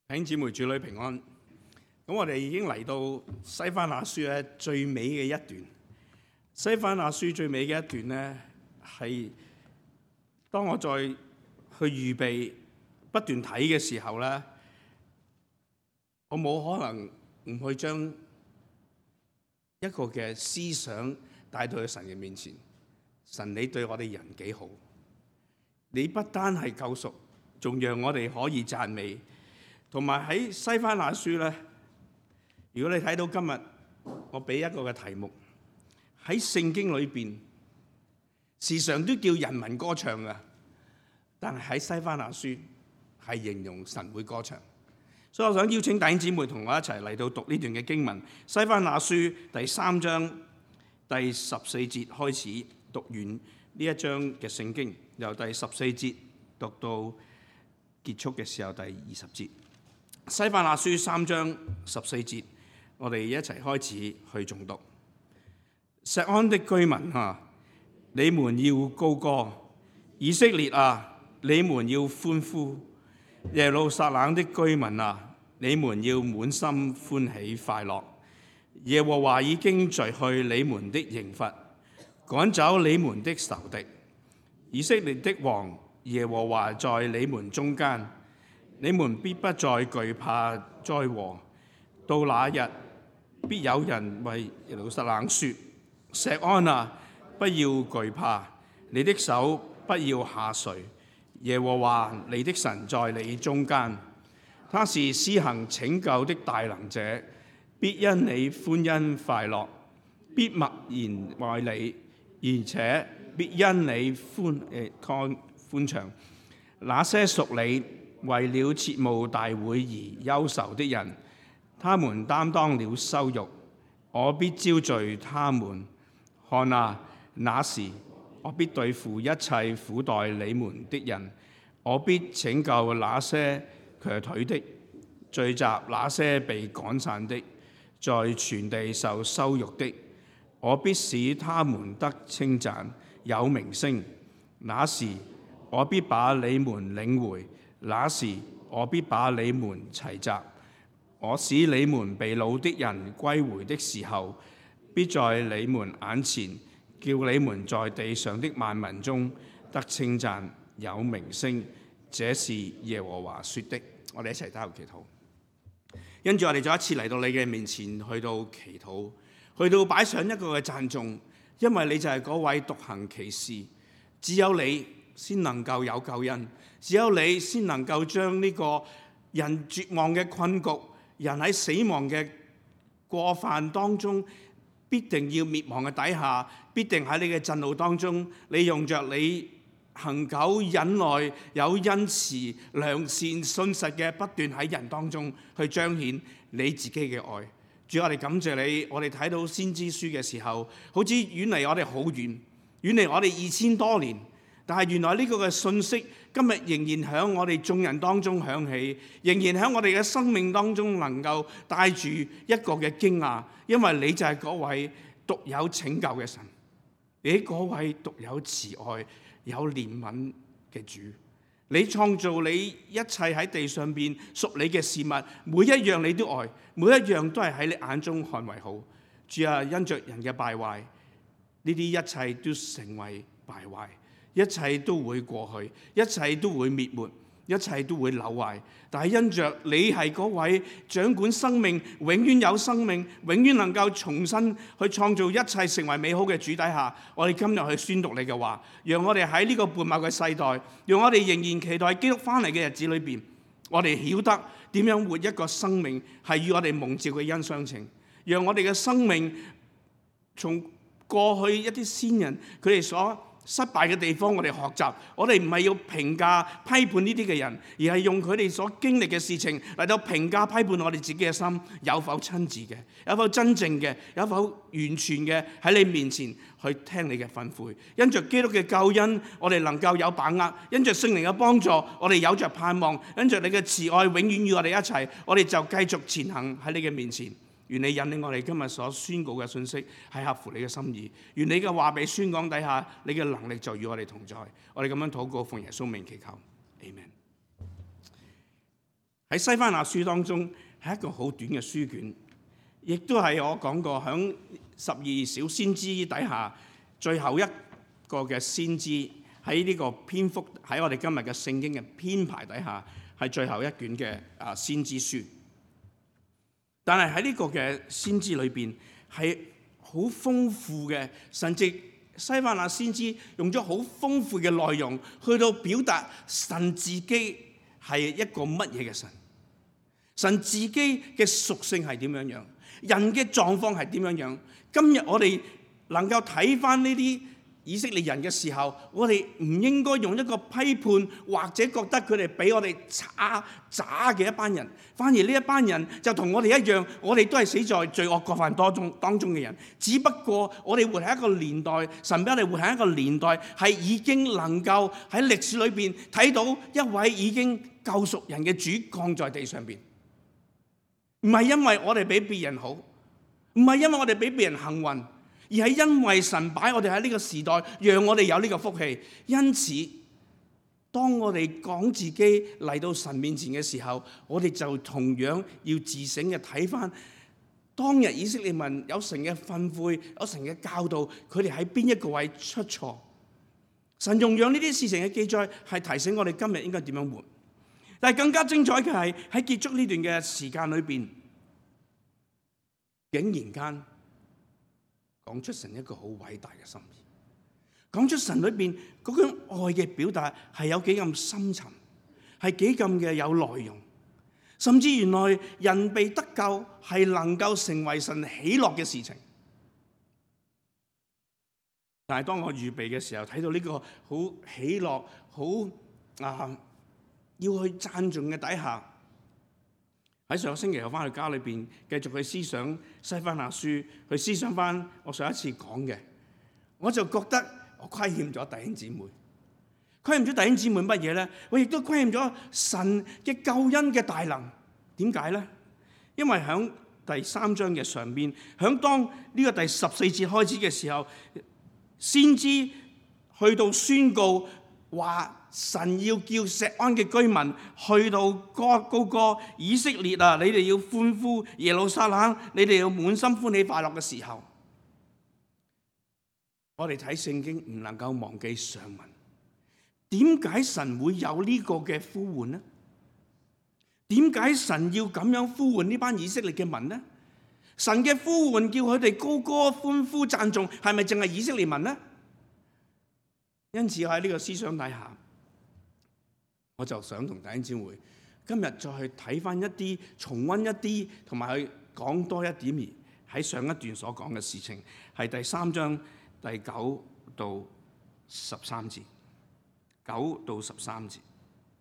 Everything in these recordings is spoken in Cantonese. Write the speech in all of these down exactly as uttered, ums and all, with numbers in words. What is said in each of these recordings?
弟兄姊妹，主女平安。咁我哋已經嚟到西番雅書咧最尾嘅一段。西番雅書最尾嘅一段咧，係當我再去預備不斷睇嘅時候咧，我冇可能唔去將一個嘅思想帶到去神嘅面前。神，你對我哋人幾好？你不單係救贖，仲讓我哋可以讚美。同埋喺西番雅書咧，如果你睇到今日我俾一個嘅題目，喺聖經裏邊時常都叫人民歌唱嘅，但係喺西番雅書係形容神會歌唱。所以我想邀請弟兄姊妹同我一齊嚟到讀呢段嘅經文，西番雅書第三章第十四節開始讀完呢一章嘅聖經，由第十四節讀到結束嘅時候第二十節。西番雅書三章十四節，我哋一齊開始去誦讀。錫安的居民啊，你們要高歌；以色列啊，你們要歡呼；耶路撒冷的居民啊，你們要滿心歡喜快樂。耶和華已經除去你們的刑罰，趕走你們的仇敵。以色列的王耶和華在你們中間。你們必不再懼怕災禍。到那日，必有人為耶路撒冷說：錫安啊，不要懼怕，你的手不要下垂。耶和華你的神在你中間，他是施行拯救的大能者，必因你歡欣快樂，必默然愛你，而且必因你歡誒康歡暢。那些屬你為了切慕大會而憂愁的人，他們擔當了羞辱，我必招聚他們。看啊，那時我必對付一切苦待你們的人，我必拯救那些瘸腿的，聚集那些被趕散的，在全地受羞辱的，我必使他們得稱讚，有名聲。那時我必把你們領回。那時我必把你們齊集，我使你們被擄的人歸回的時候，必在你們眼前叫你們在地上的萬民中得稱讚，有名聲。這是耶和華說的。我哋一齊低頭祈禱。跟住我哋再一次嚟到你嘅面前，去到祈禱，去到擺上一個嘅讚頌，因為你就係嗰位獨行奇事，只有你先能夠有救恩。只有你先能夠將呢個人絕望嘅困局，人喺死亡嘅過犯當中，必定要滅亡嘅底下，必定喺你嘅震怒當中，你用着你恒久忍耐、有恩慈、良善、信實嘅不斷喺人當中去彰顯你自己嘅愛。主，我哋感謝你，我哋睇到先知書嘅時候，好似遠離我哋好遠，遠離我哋二千多年。但係原來呢個嘅信息今日仍然喺我哋眾人當中響起，仍然喺我哋嘅生命當中能夠帶住一個嘅驚訝，因為你就係嗰位獨有拯救嘅神，你嗰位獨有慈愛、有憐憫嘅主，你創造你一切喺地上邊屬你嘅事物，每一樣你都愛，每一樣都係喺你眼中看為好。主啊，因着人嘅敗壞，呢啲一切都成為敗壞。一切都會過去，一切都會滅沒，一切都會朽壞。但係因着你係嗰位掌管生命、永遠有生命、永遠能夠重新去創造一切成為美好嘅主底下，我哋今日去宣讀你嘅話，讓我哋喺呢個悖謬嘅世代，讓我哋仍然期待基督翻嚟嘅日子裏邊，我哋曉得點樣活一個生命係與我哋蒙召嘅恩相稱，讓我哋嘅生命從過去一啲先人佢哋所失敗嘅地方，我哋學習，我哋唔係要評價批判呢啲嘅人，而係用佢哋所經歷嘅事情嚟到評價批判我哋自己嘅心有否親自嘅，有否真正嘅，有否完全嘅喺你面前去聽你嘅吩咐。因着基督嘅救恩，我哋能夠有把握；因着聖靈嘅幫助，我哋有着盼望；因着你嘅慈愛永遠與我哋一齊，我哋就繼續前行喺你嘅面前。願你引領我哋今日所宣告嘅信息係合乎你嘅心意。願你嘅話被宣講底下，你嘅能力就與我哋同在。我哋咁樣禱告，奉耶穌名祈求，Amen。 喺西番雅書當中係一個好短嘅書卷，亦都係我講過響十二小先知底下最後一個嘅先知，喺呢個篇幅喺我哋今日嘅聖經嘅編排底下係最後一卷嘅啊先知書。但係喺呢個嘅先知裏邊係好豐富嘅，甚至西番雅先知用咗好豐富嘅內容去到表達神自己係一個乜嘢嘅神，神自己嘅屬性係點樣樣，人嘅狀況係點樣樣。今日我哋能夠睇翻呢啲以色列人嘅時候，我哋唔應該用一個批判或者覺得佢哋比我哋差渣嘅一班人，反而呢一班人就同我哋一樣，我哋都係死在罪惡過犯當中當中嘅人。只不過我哋活喺一個年代，神俾我哋活喺一個年代，係已經能夠喺歷史裏邊睇到一位已經救贖人嘅主降在地上邊，唔係因為我哋比別人好，唔係因為我哋比別人幸運，而係因為神擺我哋喺呢個時代，讓我哋有呢個福氣。因此，當我哋講自己嚟到神面前嘅時候，我哋就同樣要自省嘅睇翻當日以色列民有神嘅訓誨，有神嘅教導，佢哋喺邊一個位出錯。神用讓呢啲事情嘅記載，係提醒我哋今日應該點樣活。但係更加精彩嘅係喺結束呢段嘅時間裏邊，竟然間講出神一個好偉大嘅心意，講出神裏邊嗰種愛嘅表達係有幾咁深沉，係幾咁嘅有內容，甚至原來人被得救係能夠成為神喜樂嘅事情。但係當我預備嘅時候，睇到呢個好喜樂、好啊要去讚頌嘅底下，喺上個星期我翻去家裏邊繼續去思想西番雅書，去思想翻我上一次講嘅，我就覺得我虧欠咗弟兄姊妹，虧欠咗弟兄姊妹乜嘢咧？我亦都虧欠咗神嘅救恩嘅大能。點解咧？因為響第三章嘅上邊，響當呢個第十四節開始嘅時候，先知去到宣告話，神要叫錫安嘅居民去到歌高歌，以色列啊，你哋要歡呼，耶路撒冷，你哋要滿心歡喜快樂嘅時候，我哋睇聖經唔能夠忘記上文。點解神會有呢個嘅呼喚呢？點解神要咁樣呼喚呢班以色列嘅民呢？神嘅呼喚叫佢哋高歌歡呼讚頌，係咪淨係以色列民呢？因此喺呢個思想底下，我就想同弟兄姊妹今日再去睇翻一啲，重溫一啲，同埋去講多一點而喺上一段所講嘅事情，係第三章第九到十三節，九到十三節。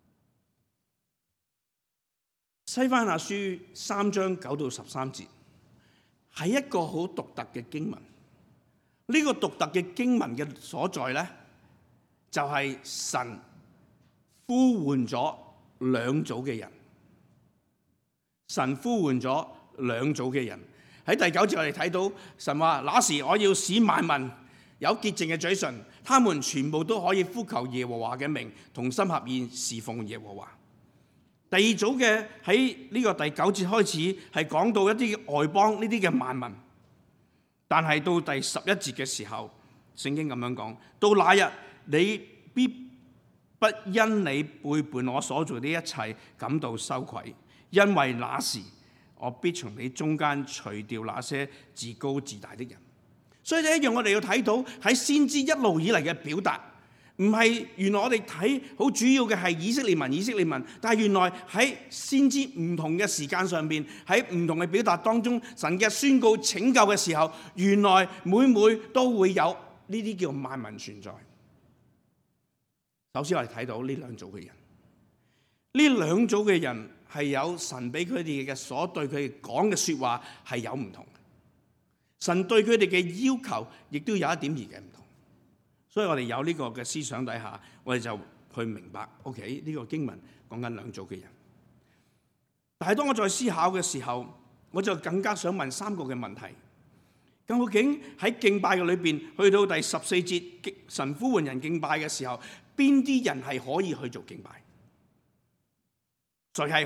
西番雅書三章九到十三節係一個好獨特嘅經文。呢個獨特嘅經文嘅所在咧，就係神呼喚咗兩組嘅人。神呼喚咗兩組嘅人。喺第九節我哋睇到神話，那時我要使萬民有潔淨嘅嘴唇，他們全部都可以呼求耶和華嘅名，同心合意侍奉耶和華。第二組嘅喺呢個第九節開始係講到一啲外邦呢啲嘅萬民，但係到第十一節嘅時候，聖經咁樣講：到那日你必不因你背叛我所做的一切感到羞愧，因為那時我必從你中間除掉那些自高自大的人。所以就一樣，我哋要睇到喺先知一路以嚟嘅表達。唔係原來我哋睇好主要嘅係以色列民，以色列民，但係原來喺先知唔同嘅時間上邊，喺唔同嘅表達當中，神嘅宣告拯救嘅時候，原來每每都會有呢啲叫萬民存在。首先我哋睇到呢兩組嘅人，呢兩組嘅人係有神俾佢哋嘅所對佢哋講嘅說話係有唔同，神對佢哋嘅要求亦都有一點而嘅唔同。所以我哋有呢個嘅思想底下，我哋就去明白 OK 呢個經文講緊兩組嘅人。但係當我再思考嘅時候，我就更加想問三個嘅問題。究竟喺敬拜嘅裏邊，去到第十四節神呼喚人敬拜嘅時候，邊啲人係可以去做敬拜？誰係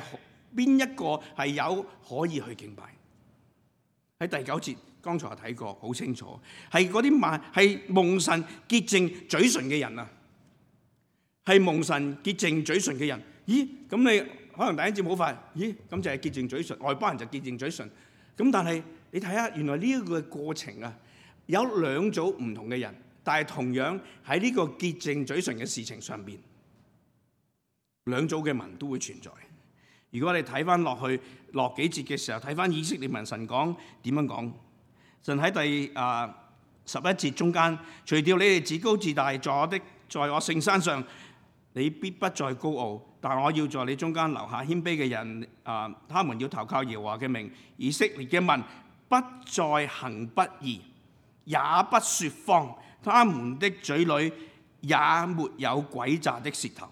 邊一個係有可以去敬拜？喺第九節，剛才我睇過好清楚，係嗰啲萬係蒙神潔淨嘴唇嘅人啊，係蒙神潔淨嘴唇嘅人。咦？咁你可能第一節冇法，咦？咁就係潔淨嘴唇，外邦人就潔淨嘴唇。咁但係你睇下，原來呢一個過程啊，有兩組唔同嘅人，但係同樣喺呢個潔淨嘴唇嘅事情上邊，兩組嘅民都會存在。如果我哋睇翻落去落幾節嘅時候，睇翻以色列民，神講點樣講？神喺第啊十一節中間，除掉你哋自高自大，在我的在我聖山上，你必不再高傲。但我要在你中間留下謙卑嘅人，啊，他們要投靠耶和華嘅名。以色列嘅民不再行不義，也不說謊，他們的嘴裏也沒有詭詐的舌頭。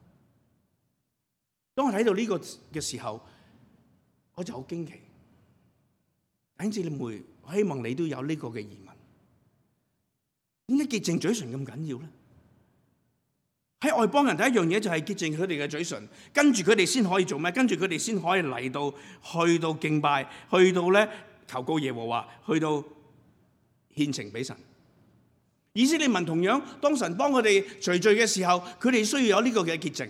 當我睇到呢個嘅時候，我就好驚奇。弟兄姊妹，我希望你都有呢個嘅疑問：點解潔淨嘴唇咁緊要咧？喺外邦人第一樣嘢就係潔淨佢哋嘅嘴唇，跟住佢哋先可以做咩？跟住佢哋先可以嚟到去到敬拜，去到咧求告耶和華，去到獻情俾神。以色列民同樣，當神幫佢哋除罪嘅時候，佢哋需要有呢個嘅潔淨。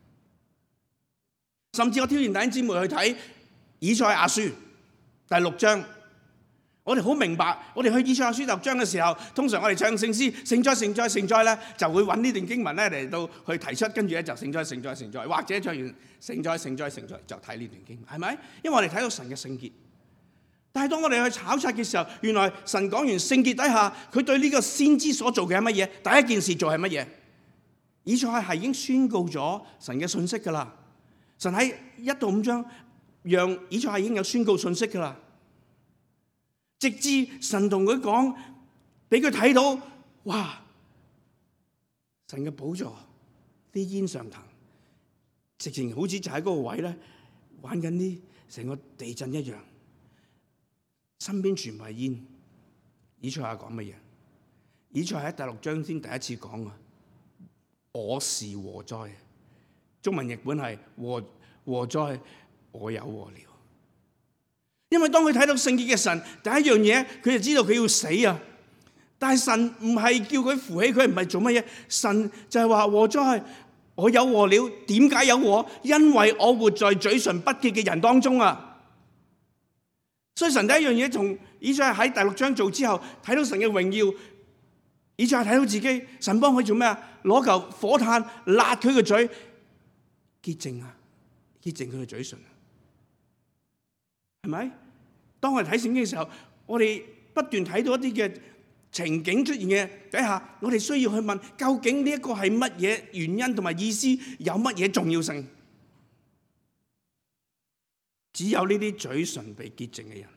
甚至我挑戰弟兄姊妹去睇以賽亞書第六章，我哋好明白，我哋去以賽亞書第六章嘅時候，通常我哋唱聖詩，聖哉聖哉聖哉咧，就會揾呢段經文咧嚟到去提出，跟住咧就聖哉聖哉聖哉，或者唱完聖哉聖哉聖哉就睇呢段經文，係咪？因為我哋睇到神嘅聖潔。但係當我哋去考察嘅時候，原來神講完聖潔底下，佢對呢個先知所做嘅係乜嘢？第一件事做係乜嘢？以賽亞係已經宣告咗神嘅信息㗎啦。神喺一到五章，讓以賽亞已經有宣告信息噶啦，直至神同佢講，俾佢睇到，哇！神嘅寶座，啲煙上騰，直情好似就喺嗰個位咧，玩緊啲成個地震一樣，身邊全部係煙。以賽亞講乜嘢？以賽亞喺第六章先第一次講啊，我是禍哉。中文譯本係禍禍哉，我有禍了。因為當佢睇到聖潔嘅神，第一樣嘢佢就知道佢要死啊！但係神唔係叫佢扶起佢，唔係做乜嘢？神就係話禍哉，我有禍了。點解有禍？因為我活在嘴唇不潔嘅人當中啊！所以神第一樣嘢從以賽亞喺第六章做之後，睇到神嘅榮耀，以賽亞睇到自己，神幫佢做咩啊？攞嚿火炭辣佢個嘴。潔淨啊，潔淨佢嘅嘴唇啊，係咪？當我哋睇聖經嘅時候，我哋不斷睇到一啲嘅情景出現嘅底下，我哋需要去問，究竟呢一個係乜嘢原因同埋意思，有乜嘢重要性？只有呢啲嘴唇被潔淨嘅人，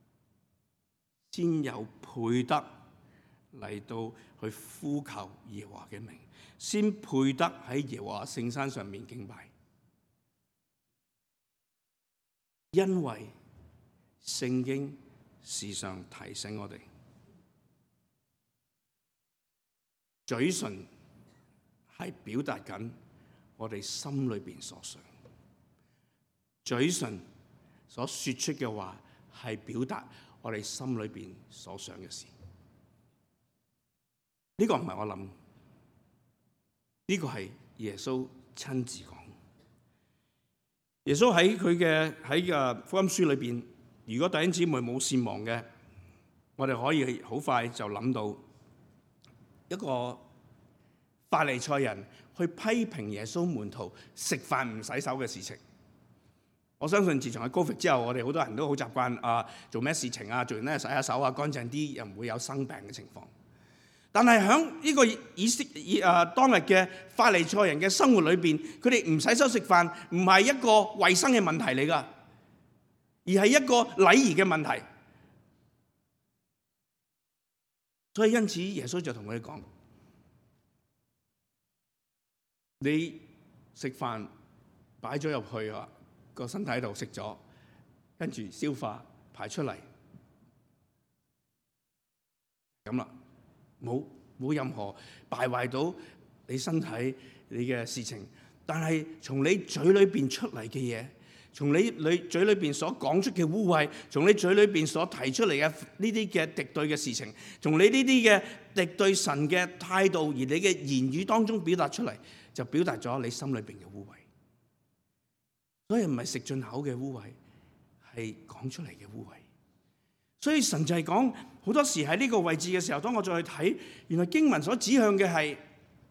先有配得嚟到去呼求耶和華嘅名，先配得喺耶和華聖山上面敬拜。因為聖經時常提醒我哋，嘴唇係表達緊我哋心裏邊所想，嘴唇所說出嘅話係表達我哋心裏邊所想嘅事。呢個唔係我諗，呢個係耶穌親自講。耶穌喺佢嘅喺嘅福音書裏邊，如果弟兄姊妹冇善忘嘅，我哋可以好快就諗到一個法利賽人去批評耶穌門徒食飯唔洗手嘅事情。我相信自從喺 Covid 之後，我哋好多人都好習慣啊，做咩事情啊，做完咧洗下手啊，乾淨啲，又唔會有生病嘅情況。但係喺呢個以色列啊當日嘅法利賽人嘅生活裏邊，佢哋唔洗手食飯，唔係一個衞生嘅問題嚟㗎，而係一個禮儀嘅問題。所以因此，耶穌就同佢哋講：你食飯擺咗入去啊個身體度食咗，跟住消化排出嚟，咁啦。冇冇任何敗壞到你身體你嘅事情，但係從你嘴裏邊出嚟嘅嘢， 從你你嘴裏邊所講出嘅污穢，從你嘴裏邊所提出嚟嘅呢啲嘅敵對嘅事情，從你呢啲嘅敵對神嘅態度，而你嘅言語當中表達出嚟，就表達咗你心裏邊嘅污穢。所以唔係食進口嘅污穢，係講出嚟嘅污穢。所以神就係講好多時喺呢個位置嘅時候，當我再去睇，原來經文所指向嘅係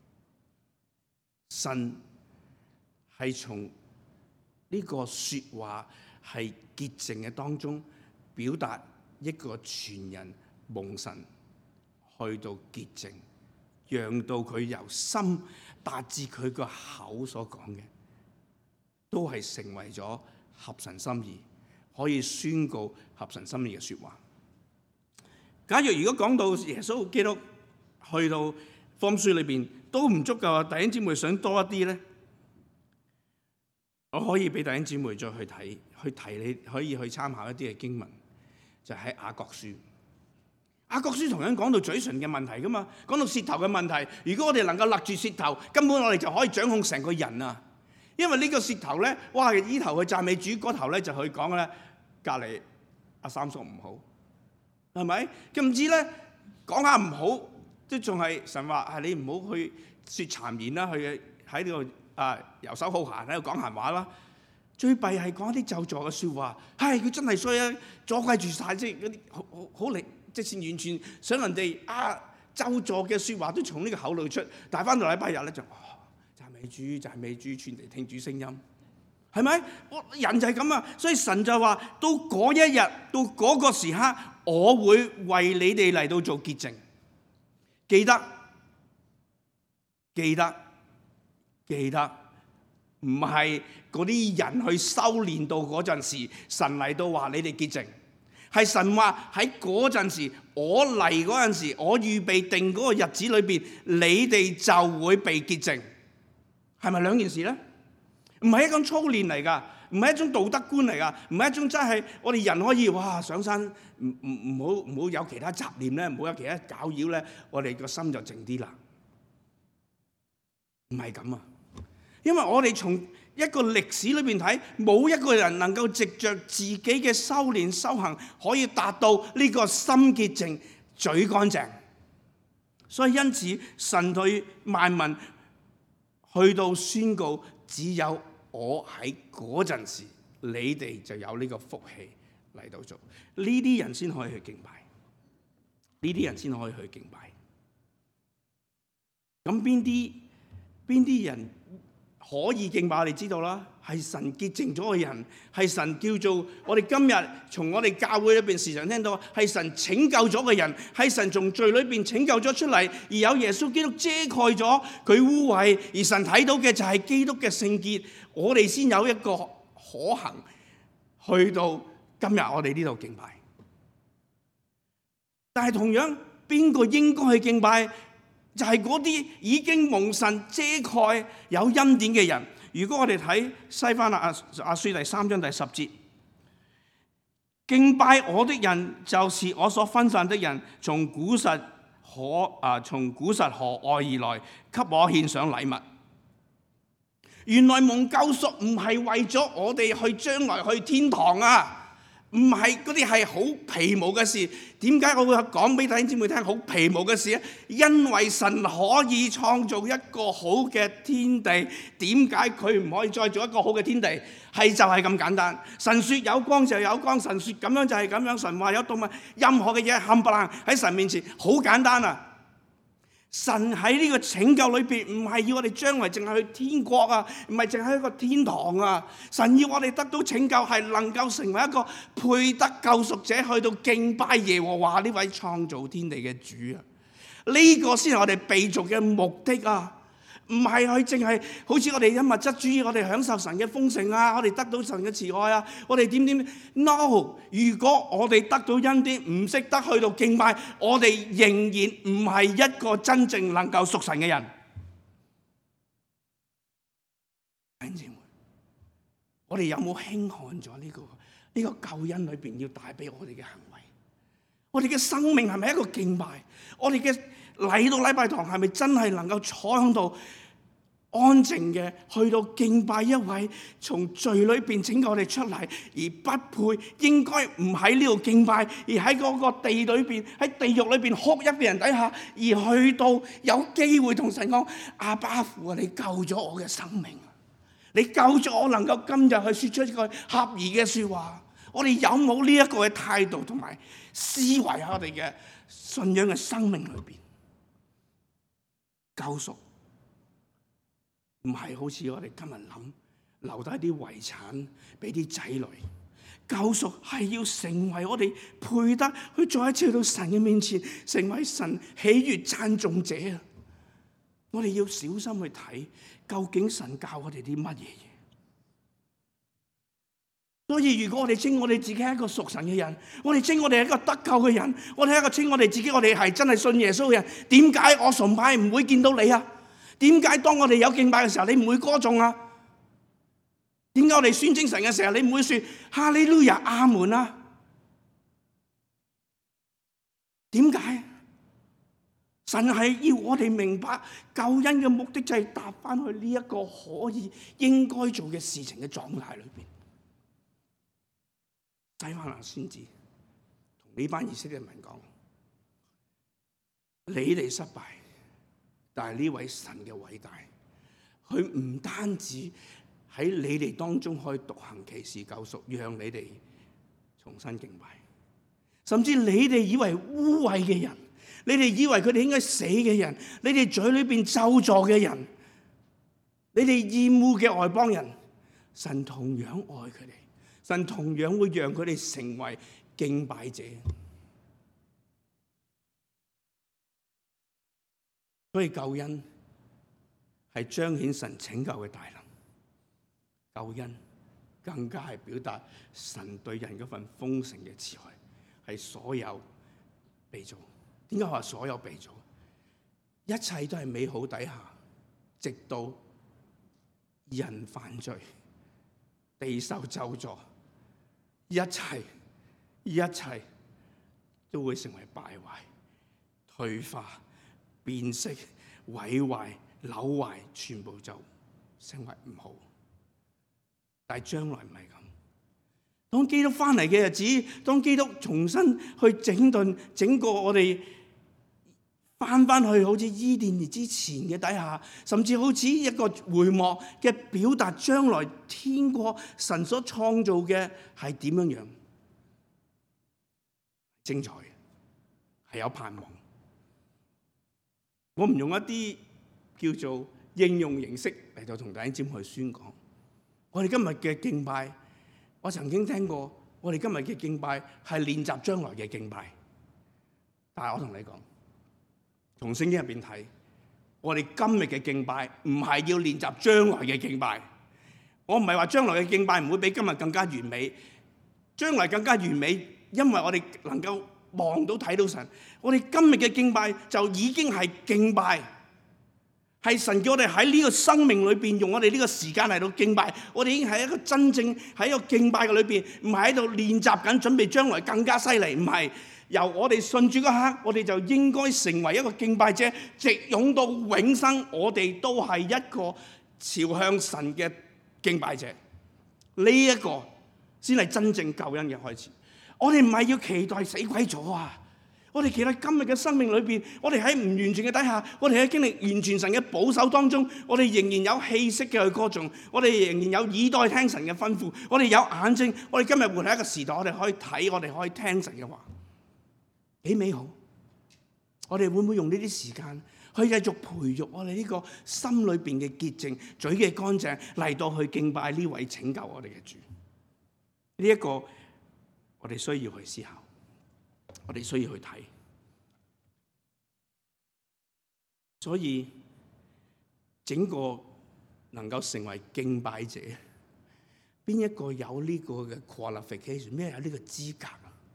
神係從呢個說話係潔淨嘅當中，表達一個全人蒙神去到潔淨，讓到佢由心達至佢個口所講嘅，都係成為咗合神心意，可以宣告合神心意嘅說話。假如如果講到耶穌基督去到福音書裏邊都唔足夠，弟兄姊妹想多一啲咧，我可以俾弟兄姊妹再去睇，去提你可以去參考一啲嘅經文，就喺雅各書。雅各書同樣講到嘴唇嘅問題噶嘛，講到舌頭嘅問題。如果我哋能夠勒住舌頭，根本我哋就可以掌控成個人啊！因為呢個舌頭咧，哇！呢頭去讚美主，嗰頭咧就去講咧隔離阿三叔唔好，係咪？咁唔知咧講下唔好，即仲係神話係你唔好去説讒言啦，去喺呢度啊遊手好閒喺度講閒話啦。最弊係講啲咒詛嘅説話，唉佢真係衰啊，阻礙住晒，即係嗰啲好好好嚟，即係完全想人哋啊咒詛嘅説話都從呢個口裏出，但係翻到禮拜日咧就。讚美主，讚美主，傳嚟聽主聲音，係咪？人就係咁啊，所以神就話：到嗰一日，到嗰個時刻，我會為你哋嚟到做潔淨。記得，記得，記得，唔係嗰啲人去修煉到嗰陣時，神嚟到話你哋潔淨，係神話喺嗰陣時，我嚟嗰陣時，我預備定嗰個日子裏邊，你哋就會被潔淨。係咪兩件事咧？唔係一種操練嚟㗎，唔係一種道德觀嚟㗎，唔係一種真係我哋人可以哇上山唔唔唔好唔好有其他雜念咧，唔好有其他攪擾咧，我哋個心就靜啲啦。唔係咁啊，因為我哋從一個歷史裏邊睇，冇一個人能夠藉着自己嘅修練修行，可以達到呢個心潔淨、嘴乾淨。所以因此，神對萬民去到宣告，只有我喺嗰陣時，你哋就有呢個福氣嚟到做，呢啲人先可以去敬拜，呢啲人先可以去敬拜。咁邊啲邊啲人可以敬拜？我哋知道啦，係神潔淨咗嘅人，係神叫做我哋今日從我哋教會裏邊時常聽到，係神拯救咗嘅人，係神從罪裏邊拯救咗出嚟，而有耶穌基督遮蓋咗佢污穢，而神睇到嘅就係基督嘅聖潔，我哋先有一個可行去到今日我哋呢度敬拜。但係同樣邊個應該去敬拜？就係嗰啲已經蒙神遮蓋有恩典嘅人。如果我哋睇西番雅書第三章第十節，敬拜我的人就是我所分散的人，從古實可啊從古實河外而來，給我獻上禮物。原來蒙救贖唔係為咗我哋去將來去天堂啊！唔係嗰啲係好皮毛嘅事。點解我會講俾弟兄姊妹聽好皮毛嘅事咧？因為神可以創造一個好嘅天地，點解佢唔可以再做一個好嘅天地？係就係咁簡單。神說有光就有光，神說咁樣就係咁樣，神話有動物，任何嘅嘢冚唪唥喺神面前好簡單啊！神喺呢個拯救裏邊，唔係要我哋將來淨係去天國啊，唔係淨係一個天堂啊。神要我哋得到拯救，係能夠成為一個配得救贖者，去到敬拜耶和華呢位創造天地嘅主啊。呢、這個先係我哋被造嘅目的啊，唔係去淨係好似我哋因物質主義，我哋享受神嘅豐盛啊，我哋得到神嘅慈愛啊，我哋點點 no。如果我哋得到恩典，唔識得去到敬拜，我哋仍然唔係一個真正能夠屬神嘅人。弟兄姊妹，我哋有冇輕看咗呢個呢個救恩裏邊要帶俾我哋嘅行為？我哋嘅生命係咪一個敬拜？我哋嘅嚟到禮拜堂係咪真係能夠坐喺度安靜嘅去到敬拜一位從罪裏邊拯救我哋出嚟，而不配應該唔喺呢度敬拜，而喺嗰個地裏邊喺地獄裏邊哭泣嘅人底下，而去到有機會同神講：阿爸父啊，你救咗我嘅生命，你救咗我能夠今日去說出一句合宜嘅說話。我哋有冇呢一個嘅態度同埋思維喺我哋嘅信仰嘅生命裏邊？救贖唔係好似我哋今日諗留低啲遺產俾啲仔女，救贖係要成為我哋配得去再一次去到神嘅面前，成為神喜悅讚頌者啊！我哋要小心去睇，究竟神教我哋啲乜嘢嘢。所以如果我哋稱我哋自己係一個屬神嘅人，我哋稱我哋係一個得救嘅人，我哋係一個稱我哋自己我哋係真係信耶穌嘅人，點解我崇拜唔會見到你啊？點解當我哋有敬拜嘅時候你唔會歌頌啊？點解我哋宣稱神嘅時候你唔會說哈利路亞阿門啊？點解？神係要我哋明白救恩嘅目的就係踏翻去呢一個可以應該做嘅事情嘅狀態裏邊。西番拿先知同呢班以色列人講：你哋失敗，但係呢位神嘅偉大，佢唔單止喺你哋當中可以獨行奇事救贖，讓你哋重新敬拜，甚至你哋以為污穢嘅人，你哋以為佢哋應該死嘅人，你哋嘴裏邊咒詛嘅人，你哋厭惡嘅外邦人，神同樣愛佢哋。神同樣會讓佢哋成為敬拜者，所以救恩係彰顯神拯救嘅大能，救恩更加係表達神對人嗰份豐盛嘅慈愛，係所有被造。點解話所有被造？一切都係美好底下，直到人犯罪，地受咒詛。一切一切都會成為敗壞、退化、變色、毀壞、朽壞，全部就成為唔好。但係將來唔係咁。當基督翻嚟嘅日子，當基督重新去整頓整個我哋翻翻去好似伊甸園之前嘅底下，甚至好似一個回幕嘅表達，將來天國神所創造嘅係點樣樣？精彩，係有盼望。我唔用一啲叫做應用形式嚟到同弟兄姊妹去宣講。我哋今日嘅敬拜，我曾經聽過，我哋今日嘅敬拜係練習將來嘅敬拜。但係我同你講，從聖經入邊睇，我哋今日嘅敬拜唔係要練習將來嘅敬拜。我唔係話將來嘅敬拜唔會比今日更加完美，將來更加完美，因為我哋能夠望到睇到神。我哋今日嘅敬拜就已經係敬拜，係神叫我哋喺呢個生命裏邊用我哋呢個時間嚟到敬拜。我哋已經係一個真正喺一個敬拜嘅裏邊，唔係喺度練習緊準備將來更加犀利，唔係。由我哋信主嗰刻，我哋就應該成為一個敬拜者，直湧到永生。我哋都係一個朝向神嘅敬拜者，呢、這、一個先係真正救恩嘅開始。我哋唔係要期待死鬼咗啊！我哋期待今日嘅生命裏邊，我哋喺唔完全嘅底下，我哋喺經歷完全神嘅保守當中，我哋仍然有氣息嘅去歌頌，我哋仍然有耳朵聽神嘅吩咐，我哋有眼睛，我哋今日活喺一個時代，我哋可以睇，我哋可以聽神嘅話。幾美好！我哋會唔會用呢啲時間去繼續培育我哋呢個心裏邊嘅潔淨、嘴嘅乾淨，嚟到去敬拜呢位拯救我哋嘅主？呢、這、一個我哋需要去思考，我哋需要去睇。所以整個能夠成為敬拜者，邊一個有呢個嘅 qualification？ 咩有呢個資格？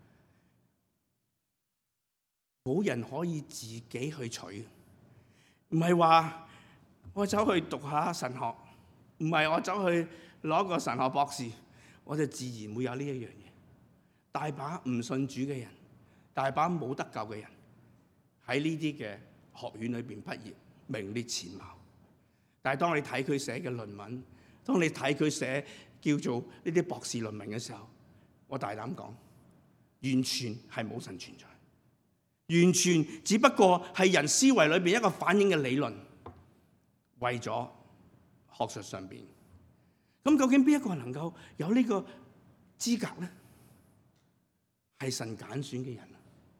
冇人可以自己去取，唔係話我走去讀下神學，唔係我走去攞個神學博士，我就自然會有呢一樣嘢。大把唔信主嘅人，大把冇得救嘅人喺呢啲嘅學院裏邊畢業，名列前茅。 但係當你睇佢寫嘅論文，當你睇佢寫叫做呢啲博士論文嘅時候，我大膽講，完全係冇神存在，完全只不過係人思維裏邊一個反映嘅理論，為咗學術上邊。咁究竟邊一個能夠有呢個資格咧？係神揀選嘅人啊！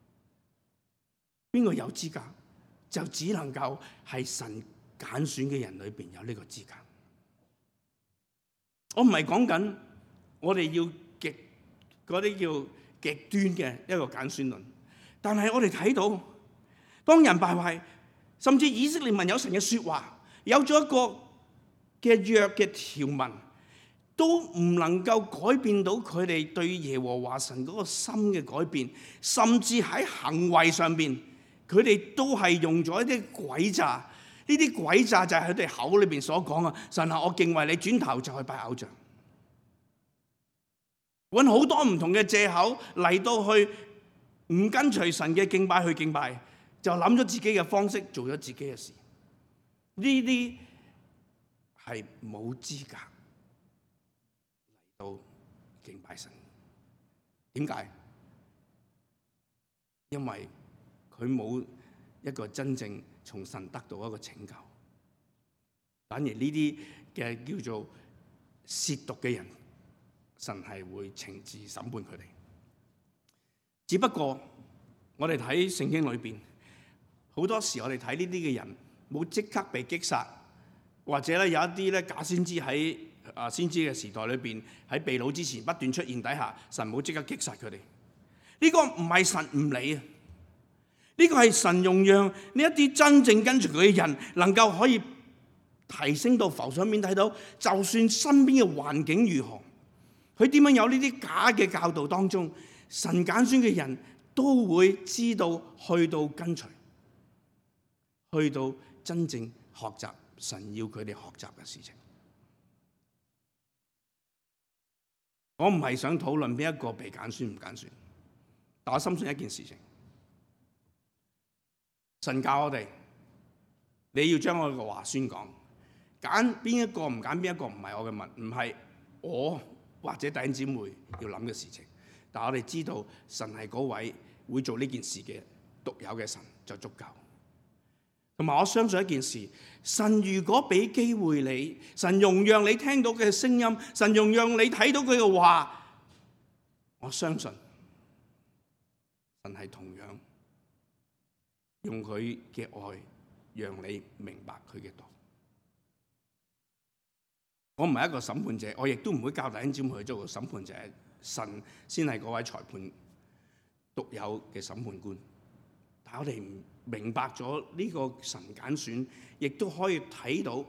邊個有資格？就只能夠係神揀選嘅人裏邊有呢個資格。我唔係講緊我哋要極嗰啲叫極端嘅一個揀選論，但係我哋睇到當人敗壞，甚至以色列民有神嘅說話，有咗一個嘅約嘅條文，都唔能夠改變到佢哋對耶和華神嗰個心嘅改變，甚至喺行為上邊，佢哋都係用咗一啲詭詐。呢啲詭詐就係佢哋口裏邊所講啊！神啊，我敬畏你，轉頭就去拜偶像，揾好多唔同嘅藉口嚟到去唔跟隨神嘅敬拜去敬拜，就諗咗自己嘅方式，做咗自己嘅事。呢啲係冇資格嚟到敬拜神。點解？因為佢冇一個真正從神得到一個拯救，反而呢啲嘅叫做褻瀆嘅人，神係會懲治審判佢哋。只不過我哋睇聖經裏邊，好多時我哋睇呢啲嘅人冇即刻被擊殺，或者咧有一啲咧假先知喺啊先知嘅時代裏邊喺被擄之前不斷出現底下，神冇即刻擊殺佢哋。呢個唔係神唔理啊！呢個係神容讓呢一啲真正跟住佢嘅人，能夠可以提升到浮上面睇到，就算身邊嘅環境如何，佢點樣有呢啲假嘅教導當中，神揀選嘅人都會知道去到跟隨，去到真正學習神要佢哋學習嘅事情。我唔係想討論邊一個被揀選唔揀選，但我深信一件事情。神教我哋，你要將我嘅話宣講，揀邊一個唔揀邊一個唔係我嘅問，唔係我或者弟兄姊妹要諗嘅事情。但我哋知道神係嗰位會做呢件事嘅獨有嘅神就足夠。同埋我相信一件事，神如果俾機會你，神容讓你聽到嘅聲音，神容讓你睇到佢嘅話，我相信神係同樣用佢嘅愛，讓你明白佢嘅道。我唔係一個審判者，我亦都唔會教弟兄姊妹去做個審判者。神先係嗰位裁判，獨有嘅審判官。但係我哋唔明白咗呢個神揀選，亦都可以睇到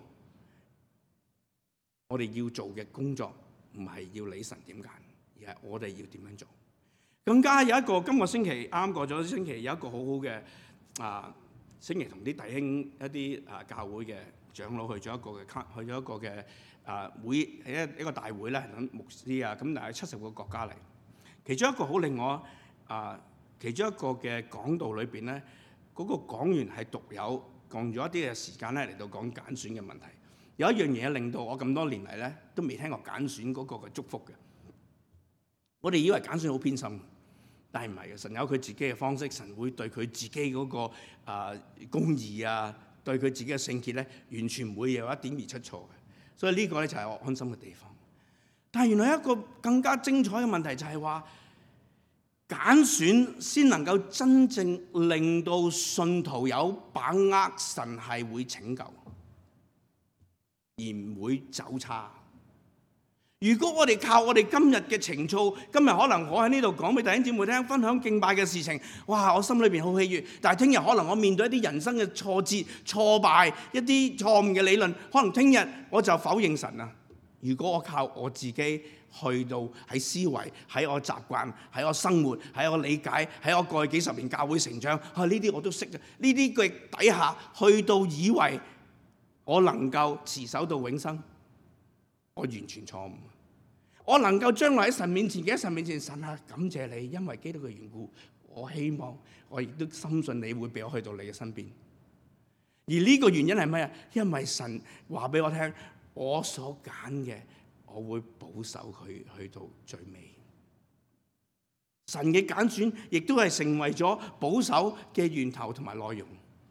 我哋要做嘅工作，唔係要理神點揀，而係我哋要點樣做。更加有一個今個星期啱啱過咗星期，有一個好好嘅。啊！星期同啲弟兄一啲啊教會嘅長老去咗一個嘅卡，去咗一個嘅啊會，一一個大會咧，咁牧師啊，咁但係七十個國家嚟。其中一個好令我啊，其中一個嘅講道裏邊咧，嗰、那個講員係獨有用咗一啲嘅時間咧嚟到講揀選嘅問題。有一樣嘢令到我咁多年嚟咧都未聽過揀選嗰個嘅祝福嘅。我哋以為揀選好偏心。但係唔係嘅，神有佢自己嘅方式，神會對佢自己嗰、那個啊、呃、公義啊，對佢自己嘅聖潔咧，完全唔會有一點而出錯嘅。所以呢個咧就係我安心嘅地方。但係原來一個更加精彩嘅問題就係話，揀選先能夠真正令到信徒有把握，神係會拯救，而唔會走差。如果我哋靠我哋今日嘅情操，今日可能我喺呢度講俾弟兄姊妹聽，分享敬拜嘅事情，哇！我心裏邊好喜悅。但係聽日可能我面對一啲人生嘅挫折、挫敗，一啲錯誤嘅理論，可能聽日我就否認神啊。如果我靠我自己去到喺思維、喺我習慣、喺我生活、喺我理解、喺我過去幾十年教會成長，啊呢啲我都識嘅。呢啲嘅底下去到以為我能夠持守到永生，我完全錯誤。我能夠將來喺神面前嘅，喺神面前，神啊，感謝你，因為基督嘅緣故，我希望我亦都深信你會俾我去到你嘅身邊。 而呢個原因係咩啊？因為神話俾我聽，我所揀嘅，我會保守佢去到最尾。神嘅揀選亦都係成為咗保守嘅源頭同埋內容。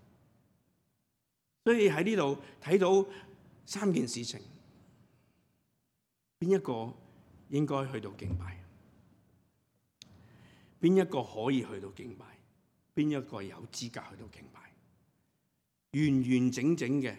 所以喺呢度睇到三件事情，邊一個應該去到敬拜？邊一個可以去到敬拜？邊一個有資格去到敬拜？完完整整嘅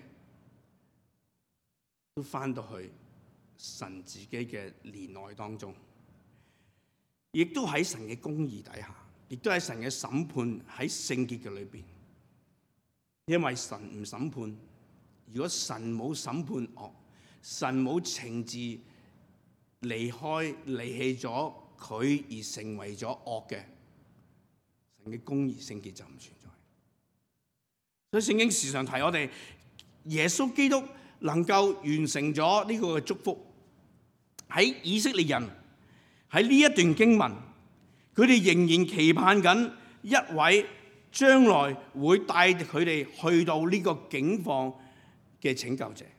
都返到去神自己嘅憐愛當中，亦都喺神嘅公義底下，亦都喺神嘅審判喺聖潔嘅裏邊。因為神唔審判，如果神冇審判惡，神冇懲治離開離棄咗佢而成為咗惡嘅，神嘅公義聖潔就唔存在。所以聖經時常提我哋，耶穌基督能夠完成咗呢個嘅祝福，喺以色列人喺呢一段經文，佢哋仍然期盼緊一位將來會帶佢哋去到呢個境況嘅拯救者。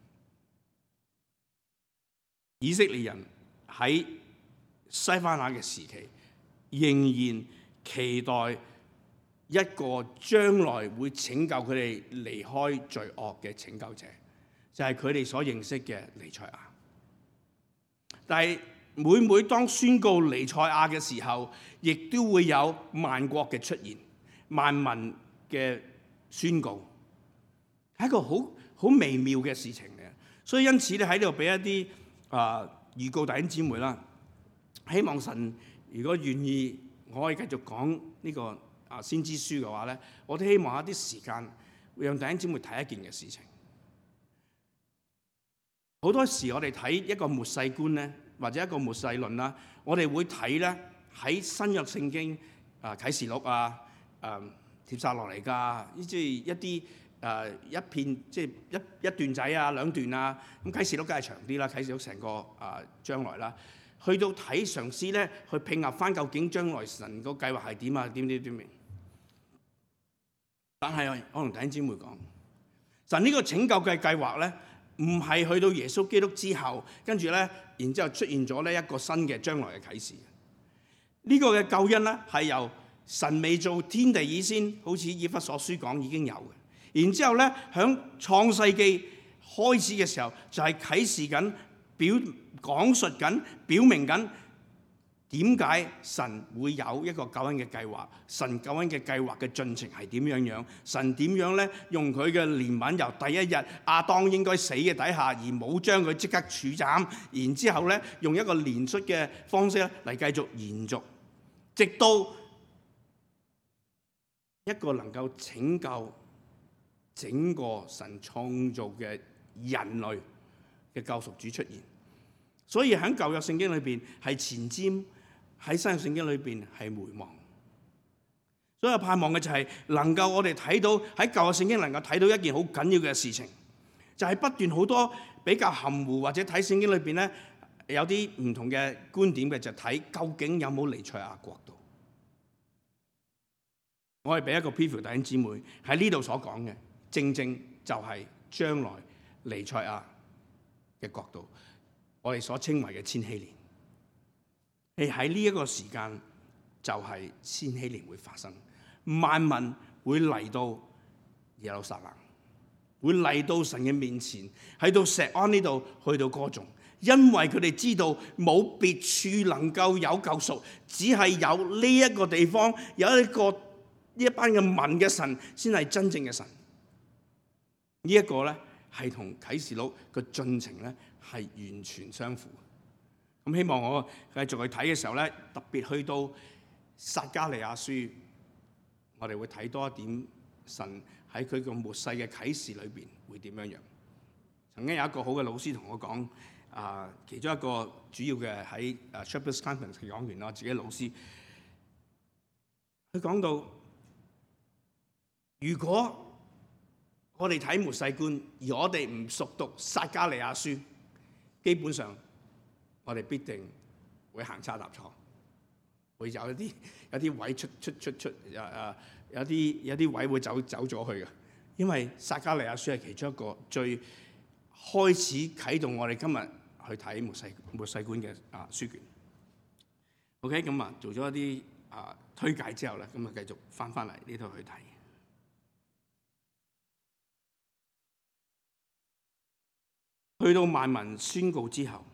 以色列人喺西番雅嘅時期，仍然期待一個將來會拯救佢哋離開罪惡嘅拯救者，就係佢哋所認識嘅彌賽亞。但係每每當宣告彌賽亞嘅時候，亦都會有萬國嘅出現，萬民嘅宣告，係一個好好微妙嘅事情嚟。所以因此咧，喺呢度俾一啲啊預告弟兄姊妹啦，希望神如果願意，我可以繼續講呢個啊先知書嘅話咧，我都希望一啲時間讓弟兄姊妹睇一件嘅事情。好多時我哋睇一個末世觀咧，或者一個末世論啦，我哋會睇咧喺新約聖經啊啟示錄啊、誒帖撒羅尼迦，即係一啲誒一片即係一一段仔啊兩段啊。咁啟示錄梗係長啲啦，啟示錄成個啊將來啦，去到睇嘗試咧去拼合翻究竟將來神個計劃係點啊點點點點。但係我同弟兄姊妹講，神呢個拯救嘅計劃咧，唔係去到耶穌基督之後，跟住咧，然之後出現咗呢一個新嘅將來嘅啟示。呢、這個嘅救恩咧，係由神未做天地以先，好似以弗所書講已經有嘅。然之後咧，響創世記開始嘅時候，就係、是、啟示緊、表講述緊、表明緊點解神會有一個救恩嘅計劃。神救恩嘅計劃嘅進程係點樣樣？神點樣咧用佢嘅憐憫，由第一日亞當應該死嘅底下，而冇將佢即刻處斬，然之後咧用一個憐恤嘅方式咧嚟繼續延續，直到一個能夠拯救整個神創造嘅人類嘅救贖主出現。所以喺舊約聖經裏邊係前瞻，喺新約聖經裏邊係回望。所以盼望嘅就係能夠我哋睇到喺舊約聖經能夠睇到一件好緊要嘅事情，就係、是、不斷好多比較含糊或者睇聖經裏邊咧有啲唔同嘅觀點嘅，就睇究竟有冇彌賽亞國度。我係俾一個 preview 弟兄姊妹喺呢度所講嘅，正正就係將來彌賽亞嘅國度，我哋所稱為嘅千禧年。係喺呢一個時間，就係千禧年會發生，萬民會嚟到耶路撒冷，會嚟到神嘅面前，喺到錫安呢度去到歌頌，因為佢哋知道冇別處能夠有救贖，只係有呢一個地方有一個呢一班嘅民嘅神先係真正嘅神。這個、呢一個咧係同啟示錄嘅進程咧係完全相符。咁希望我繼續去睇嘅時候咧，特別去到撒迦利亞書，我哋會睇多一點神喺佢個末世嘅啟示裏邊會點樣樣。曾經有一個好嘅老師同我講，啊，其中一個主要嘅喺啊 Shepherd's Conference 嘅講員啦，自己老師，佢講到，如果我哋睇末世觀，而我哋唔熟讀撒迦利亞書，基本上我哋必定會行差踏錯，會有一啲有啲位出出出出，誒誒有啲有啲位會走走咗去嘅， 因為撒迦利亞書係其中一個最開始啟動我哋今日去睇末世末世觀嘅啊書卷。OK， 咁啊做咗一啲啊推介之後咧，咁啊繼續翻翻嚟呢度去睇。去到萬民宣告之後，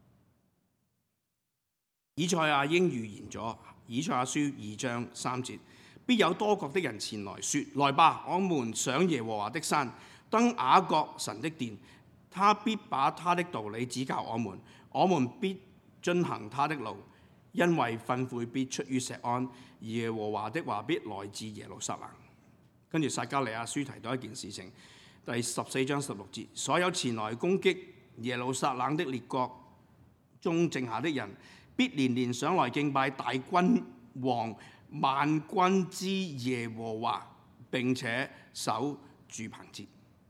以賽亞已經預言咗，以賽亞書二章三節，必有多國的人前來說：來吧，我們上耶和華的山，登雅各神的殿，他必把他的道理指教我們，我們必遵行他的路，因為訓誨必出於錫安，耶和華的話必來自耶路撒冷。跟住撒迦利亞書提到一件事情。第十四章十六節，所有前來攻擊耶路撒冷的列國中剩下的人，必連連上來敬拜大君王萬軍之耶和華，並且守住棚節。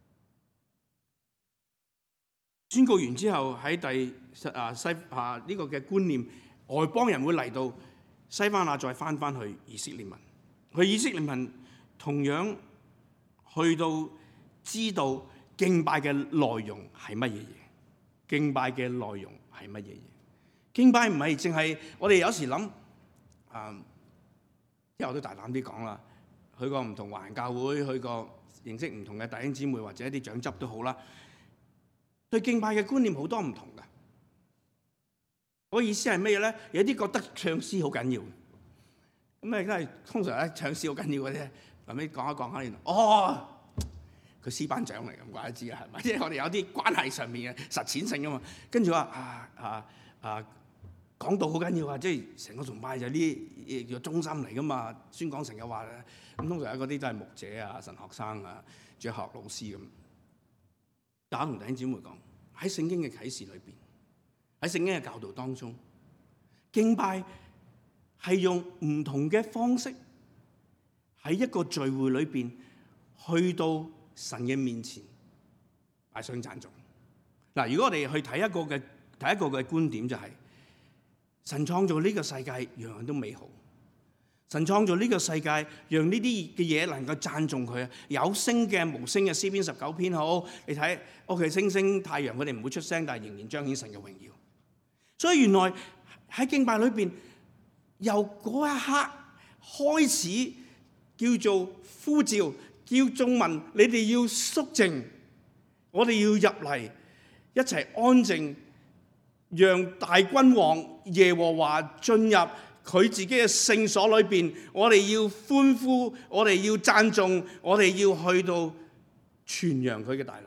宣告完之後，喺第啊西啊呢、這個嘅觀念，外邦人會嚟到西番雅，再翻翻去以色列民，去以色列民同樣去到。知道敬拜嘅內容係乜嘢嘢？敬拜嘅內容係乜嘢嘢？敬拜唔係淨係我哋有時諗，啊，因為我都大膽啲講啦，去過唔同華人教會，去過認識唔同嘅弟兄姊妹或者一啲長執都好啦，對敬拜嘅觀念好多唔同㗎。我意思係咩嘢咧？有啲覺得唱詩好緊要，咁咧都係通常咧唱詩好緊要嘅啫。後尾講一講下，原來哦。佢詩班長嚟，咁怪得知啦，係咪？即係我哋有啲關係上面嘅實踐性啊嘛。跟住話啊啊啊，講道好緊要啊！即係成個崇拜就呢叫中心嚟噶嘛。宣講成日話咧，咁通常有嗰啲都係牧者啊、神學生啊、主學老師咁。但係我同弟兄姊妹講，喺聖經嘅啟示裏邊，喺聖經嘅教導當中，敬拜係用唔同嘅方式喺一個聚會裏邊去到神嘅面前擺上讚頌。嗱，如果我哋去睇一個嘅睇一個嘅觀點，就係神創造呢個世界樣樣都美好，神創造呢個世界讓呢啲嘅嘢能夠讚頌佢啊，有聲嘅無聲嘅，詩篇十九篇好，你睇 OK 星星太陽佢哋唔會出聲，但係仍然彰顯神嘅榮耀。所以原來喺敬拜裏邊，由嗰一刻開始叫做呼召，叫眾民，你哋要肅靜，我哋要入嚟一齊安靜，讓大君王耶和華進入佢自己嘅聖所裏邊。我哋要歡呼，我哋要讚頌，我哋要去到傳揚佢嘅大能。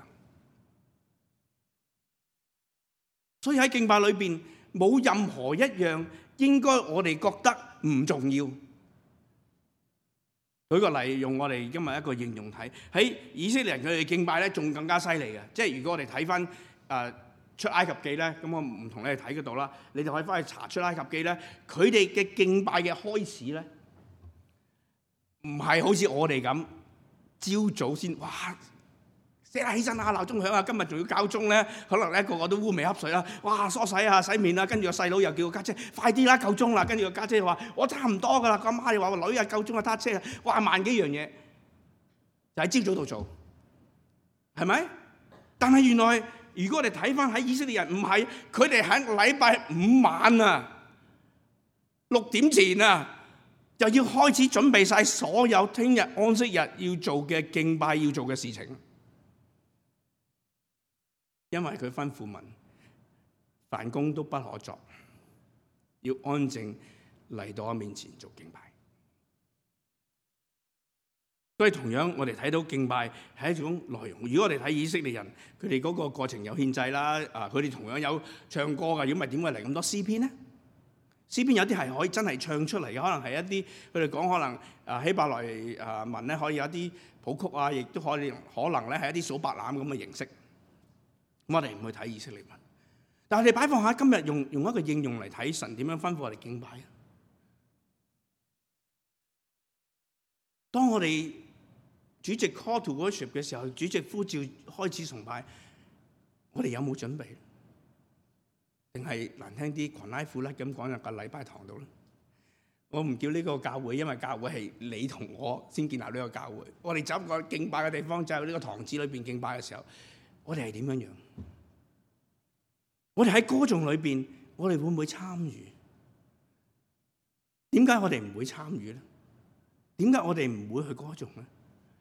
所以喺敬拜裏邊，冇任何一樣應該我哋覺得唔重要。舉個例，用我哋今日一個應用睇，喺以色列人佢哋敬拜咧，仲更加犀利嘅。即係如果我哋睇翻誒出埃及記咧，咁我唔同你哋睇嗰度啦，你哋可以翻去查出埃及記咧，佢哋嘅敬拜嘅開始咧，唔係好似我哋咁朝早先，哇！即係起身啊，鬧鐘響啊，今日仲要教鐘咧，可能咧個個都烏眉瞌睡啦，哇！梳洗啊，洗面啊，跟住個細佬又叫個家姐快啲啦，夠鐘啦，跟住個家姐話我差唔多噶啦，個媽又話個女啊夠鐘啊，撻車啊，哇！萬幾樣嘢就喺朝早度做，係咪？但係原來如果我哋睇翻喺以色列人唔係，佢哋喺禮拜五晚啊六點前啊就要開始準備晒所有聽日安息日要做嘅敬拜要做嘅事情。因為佢吩咐民，凡工都不可作，要安靜嚟到我面前做敬拜。所以同樣我哋睇到敬拜係一種內容。如果我哋睇以色列人，佢哋嗰個過程有獻祭啦，啊，佢哋同樣有唱歌㗎。如果唔係點會嚟咁多詩篇呢？詩篇有啲係可以真係唱出嚟嘅，可能係一啲佢哋講可能啊希伯來啊文咧，可以有一啲譜曲啊，亦都可以可能咧係一啲數白欖咁嘅形式。我哋唔去睇以色列文，但係你擺放下今日用用一個應用嚟睇神點樣吩咐我哋敬拜。當我哋主席 call to worship 嘅時候，主席呼召開始崇拜，我哋有冇準備？定係難聽啲，裙拉褲甩咁講入個禮拜堂度咧？ 我唔叫呢個教會，因為教會係你同我先建立呢個教會。我哋走過敬拜嘅地方，就喺呢個堂子裏邊敬拜嘅時候，我哋係點樣樣？我哋喺歌頌裏邊，我哋會唔會參與？點解我哋唔會參與咧？點解我哋唔會去歌頌咧？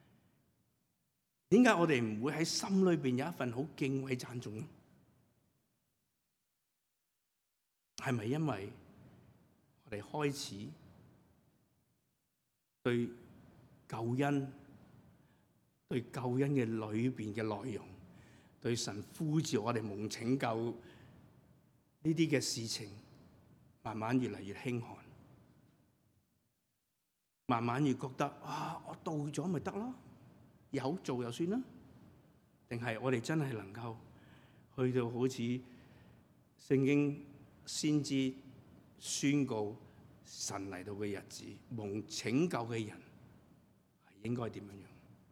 點解我哋唔會喺心裏邊有一份好敬畏讚頌咧？係咪因為我哋開始對救恩、對救恩嘅裏邊嘅內容，對神呼召我哋蒙拯救呢啲嘅事情，慢慢越嚟越輕看，慢慢越覺得啊，我到咗咪得咯，有做就算啦？定係我哋真係能夠去到好似聖經先知宣告神嚟到嘅日子，蒙拯救嘅人係應該點樣樣？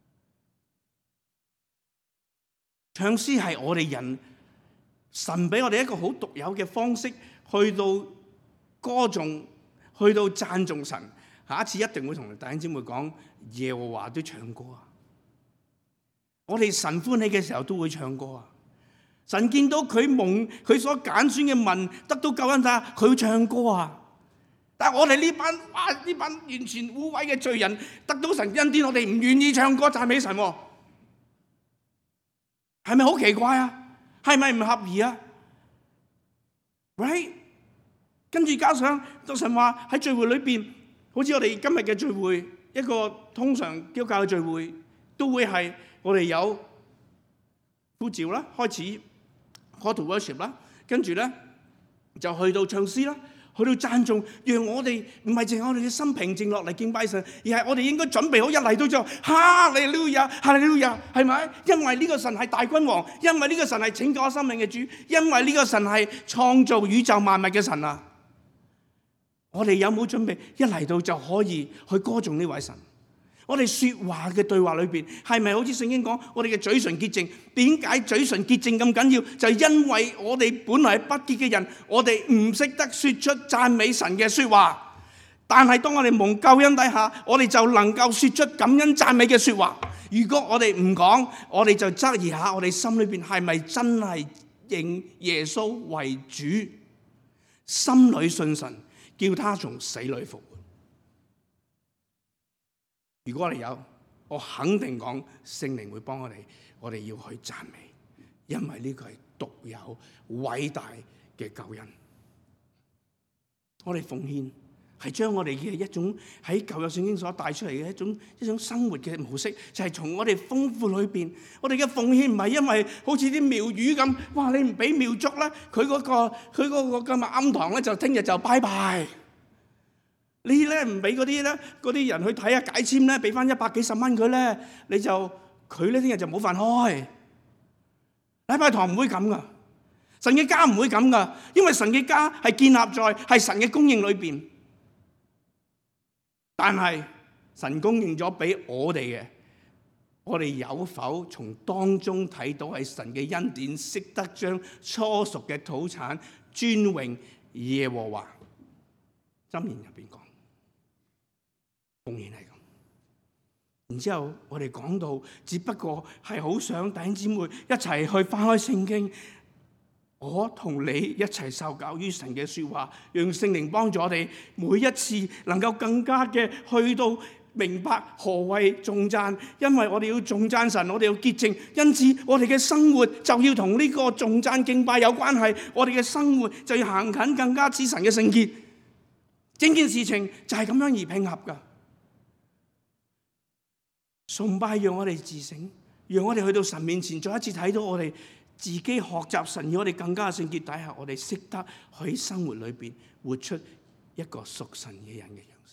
唱詩係我哋人神俾我哋一個好獨有嘅方式，去到歌頌，去到讚頌神。下一次一定會同弟兄姊妹講，耶和華都唱歌啊！我哋神歡喜嘅時候都會唱歌啊！神見到佢蒙佢所揀選嘅民得到救恩，咋佢唱歌啊！但係我哋呢班哇呢班完全污穢嘅罪人得到神恩典，我哋唔願意唱歌讚美神，係咪好奇怪啊？係咪唔合宜啊 ？Right？ 跟住加上神話喺聚會裏邊，好似我哋今日嘅聚會，一個通常基督教嘅聚會，都會係我哋有呼召啦，開始 call to worship 啦，跟住咧就去到唱詩啦。去到讚頌，讓我哋唔係淨係我哋嘅心平靜落嚟敬拜神，而係我哋應該準備好一嚟到就哈利路亞，哈利路亞，係咪？因為呢個神係大君王，因為呢個神係拯救我生命嘅主，因為呢個神係創造宇宙萬物嘅神啊！我哋有冇準備一嚟到就可以去歌頌呢位神？我哋說話嘅對話裏邊係咪好似聖經講，我哋嘅嘴唇潔淨？點解嘴唇潔淨咁緊要？就係因為我哋本來係不潔嘅人，我哋唔識得說出讚美神嘅說話。但係當我哋蒙救恩底下，我哋就能夠說出感恩讚美嘅說話。如果我哋唔講，我哋就質疑下我哋心裏邊係咪真係認耶穌為主，心裏信神，叫他從死裏復活。如果我哋有，我肯定講聖靈會幫我哋，我哋要去讚美，因為呢個係獨有偉大嘅救恩。我哋奉獻係將我哋嘅一種喺舊約聖經所帶出嚟嘅一種一種生活嘅模式，就係、是、從我哋豐富裏邊，我哋嘅奉獻唔係因為好似啲廟宇咁，哇！你唔俾廟祝咧，佢嗰、那個佢嗰個今日啱堂咧，就聽日就拜拜。你咧唔俾嗰啲咧，嗰啲人去睇下解簽咧，俾翻一百幾十蚊佢咧，你就佢咧聽日就冇飯開。禮拜堂唔會咁噶，神嘅家唔會咁噶，因為神嘅家係建立在係神嘅供應裏邊。但係神供應咗俾我哋嘅，我哋有否從當中睇到係神嘅恩典，識得將初熟嘅土產尊榮耶和華？箴言入邊講。奉獻係咁，然之後我哋講到，只不過係好想弟兄姊妹一齊去翻開聖經，我同你一齊受教於神嘅說話，讓聖靈幫助我哋每一次能夠更加嘅去到明白何謂頌讚，因為我哋要頌讚神，我哋要潔淨，因此我哋嘅生活就要同呢個頌讚敬拜有關係，我哋嘅生活就要行近更加似神嘅聖潔，整件事情就係咁樣而拼合噶。崇拜讓我哋自省，讓我哋去到神面前再一次睇到我哋自己學習神，要我哋更加聖潔底下，我哋識得喺生活裏邊活出一個屬神嘅人嘅樣式。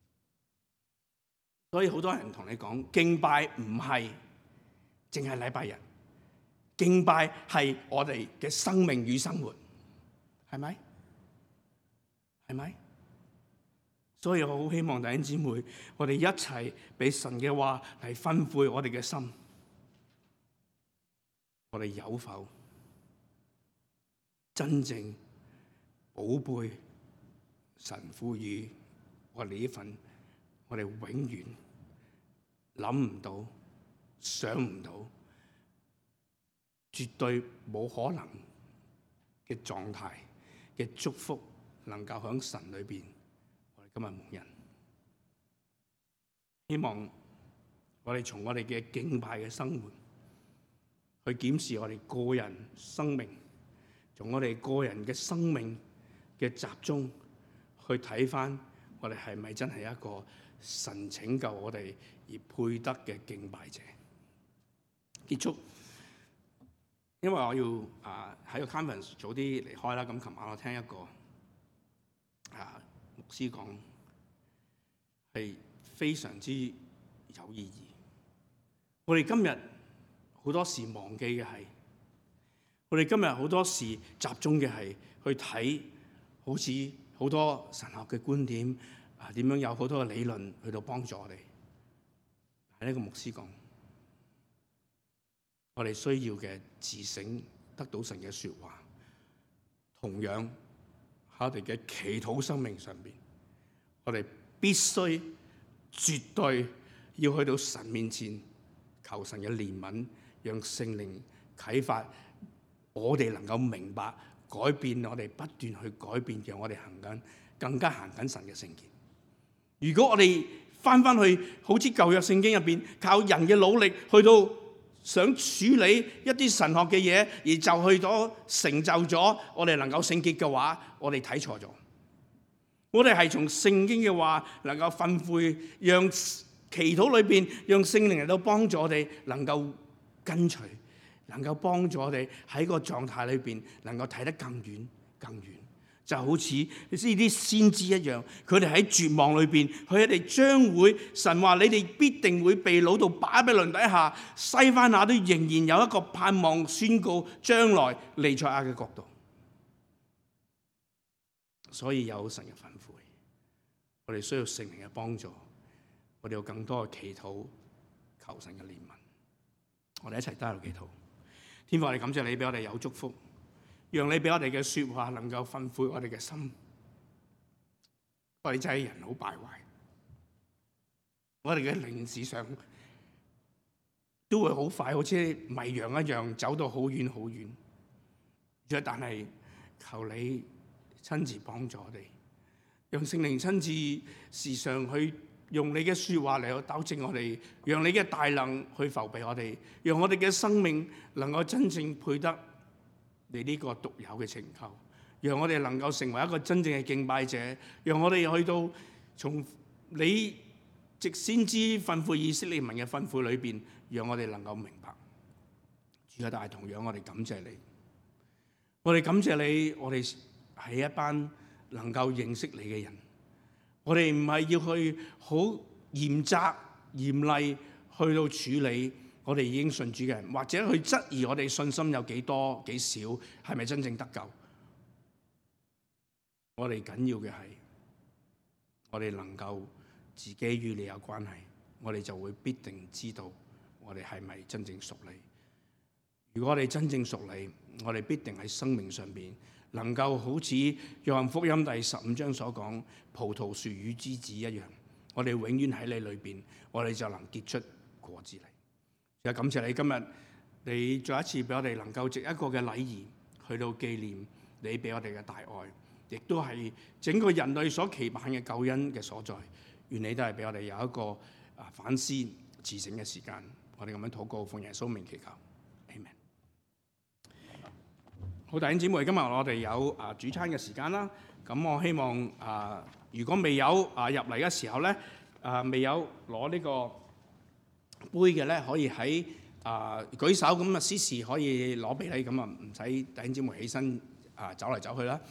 所以好多人同你講，敬拜唔係淨係禮拜日，敬拜係我哋嘅生命與生活，係咪？係咪？所以我好希望弟兄姊妹，我哋一齊俾神嘅話嚟吩咐我哋嘅心，我哋有否真正寶貝神賦予我哋呢份我哋永遠諗唔到、想唔到、絕對冇可能嘅狀態嘅祝福，能夠喺神裏邊，我哋今日蒙恩。希望我哋從我哋嘅敬拜嘅生活去檢視我哋個人生命，從我哋個人嘅生命嘅集中去睇返我哋係咪真係一個神拯救我哋而配得嘅敬拜者。結束，因為我要啊喺個 conference 早啲離開啦。咁琴晚我聽一個啊牧師講，係非常之有意義。我哋今日好多時忘記嘅係，我哋今日好多時集中嘅係去睇，好似好多神學嘅觀點啊，點樣有好多嘅理論去到幫助我哋。係呢個牧師講，我哋需要嘅自省，得到神嘅說話，同樣喺我哋嘅祈禱生命上邊，我哋必須絕對要去到神面前求神嘅憐憫，讓聖靈啟發我哋能夠明白改變，我哋不斷去改變，讓我哋行緊更加行緊神嘅聖潔。如果我哋翻翻去好似舊約聖經入邊靠人嘅努力去到想處理一啲神學嘅嘢，而就去咗成就咗我哋能夠聖潔嘅話，我哋睇錯咗。我哋係從聖經嘅話能夠訓誨，讓祈禱裏邊讓聖靈嚟到幫助我哋能夠跟隨，能夠幫助我哋喺個狀態裏邊能夠睇得更遠更遠。就好似呢啲先知一樣，佢哋喺絕望裏邊，佢哋將會神話你哋必定會被擄到巴比倫底下，西番雅都仍然有一個盼望宣告將來彌賽亞嘅國度。所以有神嘅吩咐，我哋需要聖靈嘅幫助，我哋有更多嘅祈禱，求神嘅憐憫。我哋一齊低頭祈禱。天父，我哋感謝你俾我哋有祝福，讓你俾我哋嘅說話能夠訓誨我哋嘅心。我哋真係人好敗壞，我哋嘅靈史上都會好快，好似迷羊一樣走到好遠好遠。但係求你親自幫助我哋，讓聖靈親自時常去用你嘅說話嚟去糾正我哋，讓你嘅大能去扶庇我哋，讓我哋嘅生命能夠真正配得你呢個獨有嘅拯救，讓我哋能夠成為一個真正嘅敬拜者，讓我哋去到從你藉先知吩咐以色列民嘅吩咐裏邊，讓我哋能夠明白。主啊，但係同樣我哋感謝你，我哋感謝你，我哋係一班能夠認識你嘅人。我哋唔係要去好嚴責嚴厲去到處理我哋已經信主嘅人，或者去質疑我哋信心有幾多幾少，係咪真正得救？我哋緊要嘅係，我哋能夠自己與你有關係，我哋就會必定知道我哋係咪真正屬你。如果我哋真正屬你，我哋必定喺生命上邊能夠好似約翰福音第十五章所講，葡萄樹與枝子一樣，我哋永遠喺你裏邊，我哋就能結出果子嚟。就感謝你今日，你再一次俾我哋能夠藉一個嘅禮儀去到紀念你俾我哋嘅大愛，亦都係整個人類所期盼嘅救恩嘅所在。願你都係俾我哋有一個啊反思自省嘅時間。我哋咁樣禱告，奉耶穌名祈求。好，弟兄姊妹，今日我哋有啊主餐嘅時間啦。咁我希望啊，如果未有啊入嚟嘅時候咧，啊未有攞呢個杯嘅咧，可以喺啊舉手，咁啊司事可以攞俾你，咁啊唔使弟兄姊妹起身啊走嚟走去啦。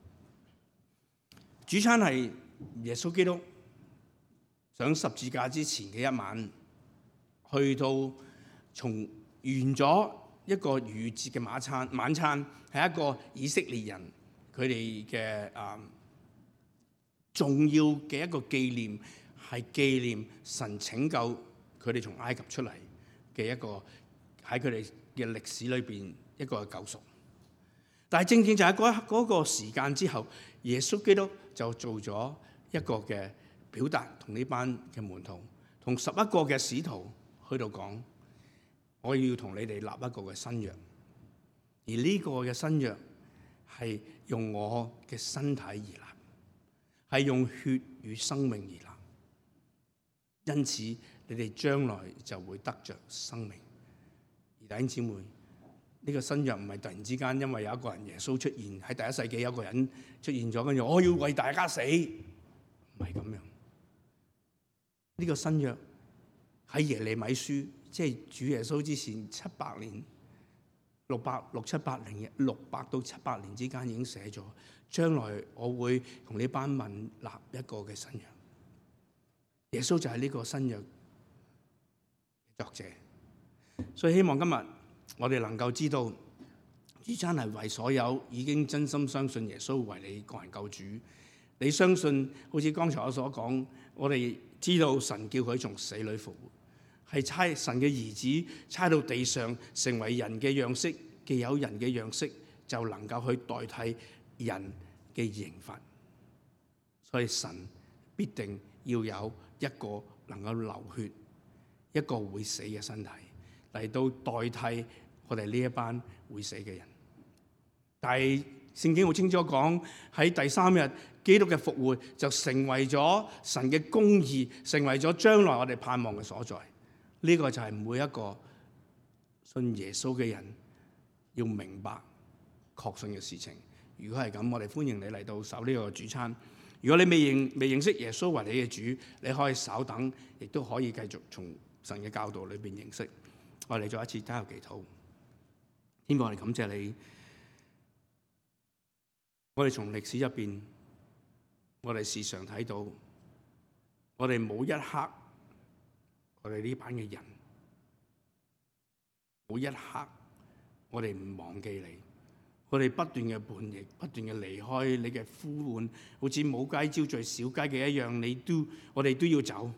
主餐係耶穌基督上十字架之前嘅一晚，去到從完咗一個逾節嘅晚餐，晚餐係一個以色列人佢哋嘅啊重要嘅一個紀念，係紀念神拯救佢哋從埃及出嚟嘅一個喺佢哋嘅歷史裏邊一個救贖。但係正正就喺嗰嗰個時間之後，耶穌基督就做咗一個嘅表達同呢班嘅門徒，同十一個嘅使徒去到講，我要同你哋立一個嘅新約，而呢個嘅新約係用我嘅身體而立，係用血與生命而立，因此你哋將來就會得着生命。而弟兄姊妹，呢個新約唔係突然之間因為有一個人耶穌出現，喺第一世紀有一個人出現咗，跟住我要為大家死，唔係咁樣。呢個新約喺耶利米書，即係主耶穌之前七百年、六百六七百年、六百到七百年之間已經寫咗，將來我會同呢班民立一個嘅新約。耶穌就係呢個新約作者，所以希望今日我哋能夠知道，主餐係為所有已經真心相信耶穌為你個人救主。你相信，好似剛才我所講，我哋知道神叫佢從死裏復活，係差神嘅兒子差到地上成為人嘅樣式，既有人嘅樣式，就能夠去代替人嘅刑罰。所以神必定要有一個能夠流血、一個會死嘅身體嚟到代替我哋呢一班會死嘅人。但係聖經好清楚講，喺第三日基督嘅復活就成為咗神嘅公義，成為咗將來我哋盼望嘅所在。呢、這個就係每一個信耶穌嘅人要明白、確信嘅事情。如果係咁，我哋歡迎你嚟到守呢個主餐。如果你未認未認識耶穌為你嘅主，你可以稍等，亦都可以繼續從神嘅教導裏邊認識。我哋再一次加入祈禱。天父，我哋感謝你。我哋從歷史入邊，我哋時常睇到，我哋冇一刻，我哋呢班嘅人，冇一刻，我哋唔忘記你。我哋不斷嘅叛逆，不斷嘅離開你嘅呼喚，好似母雞招聚小雞嘅一樣，你都我哋都要走。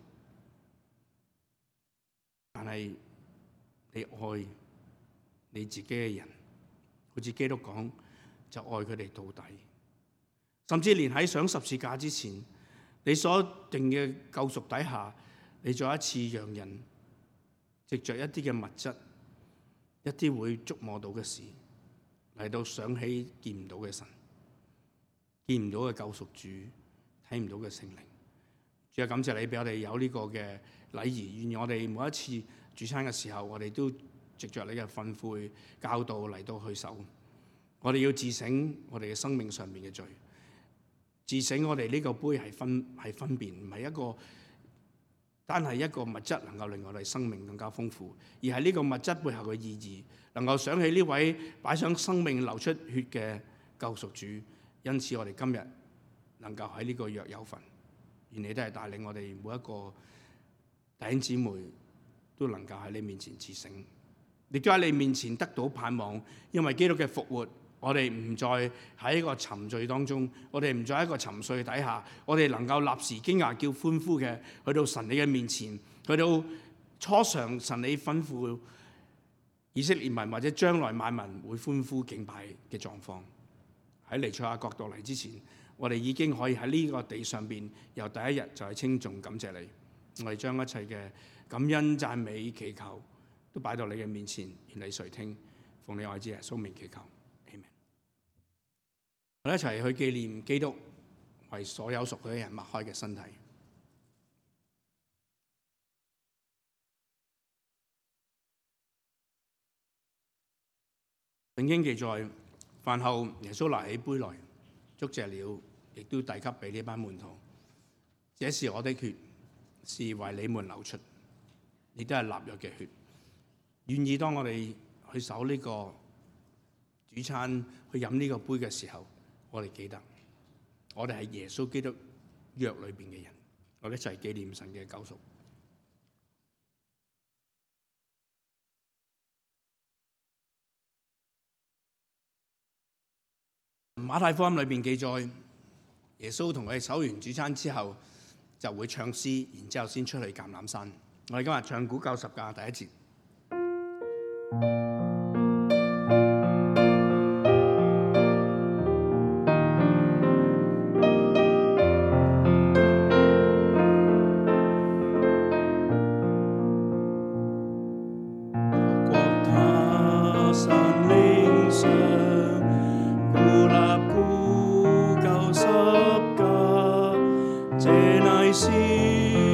但係你愛你自己嘅人，好似基督講，就愛佢哋到底。甚至連喺上十字架之前，你所定嘅救贖底下，你再一次讓人藉着一啲嘅物質，一啲會觸摸到嘅事，嚟到想起見唔到嘅神，見唔到嘅救贖主，睇唔到嘅聖靈。主啊，感謝你俾我哋有呢個嘅禮儀，願我哋每一次主餐嘅時候，我哋都藉着你嘅訓誨教導嚟到去守。我哋要自省我哋嘅生命上面嘅罪。自省我哋呢個杯係分係分別，唔係一個單係一個物質能夠令我哋生命更加豐富，而係呢個物質背後嘅意義，能夠想起呢位擺上生命流出血嘅救贖主。因此我哋今日能夠喺呢個約有份，願你都係帶領我哋每一個弟兄姊妹都能夠喺你面前自省，亦都喺你面前得到盼望，因為基督嘅復活。我哋唔再喺一個沉醉當中，我哋唔再喺一個沉睡底下，我哋能夠立時驚訝叫歡呼嘅，去到神你嘅面前，去到初嘗神你吩咐以色列民或者將來萬民會歡呼敬拜嘅狀況。喺彌賽亞國度嚟之前，我哋已經可以喺呢個地上邊由第一日就係稱頌感謝你。我哋將一切嘅感恩讚美祈求都擺到你嘅面前，願你垂聽，奉你愛子耶穌名祈求。我哋一齊去紀念基督為所有屬佢嘅人擘開嘅身體。聖經記載，飯後耶穌拿起杯來，祝謝了，亦都遞給俾呢班門徒。這是我的血，是為你們流出，亦都係立約嘅血。願意當我哋去守呢個主餐，去飲呢個杯嘅時候，我哋記得，我哋係耶穌基督約裏邊嘅人，我哋一齊紀念神嘅救贖。馬太福音裏邊記載，耶穌同佢哋守完主餐之後，就會唱詩，然之後先出去橄欖山。我哋今日唱古舊十架第一節。 隨時。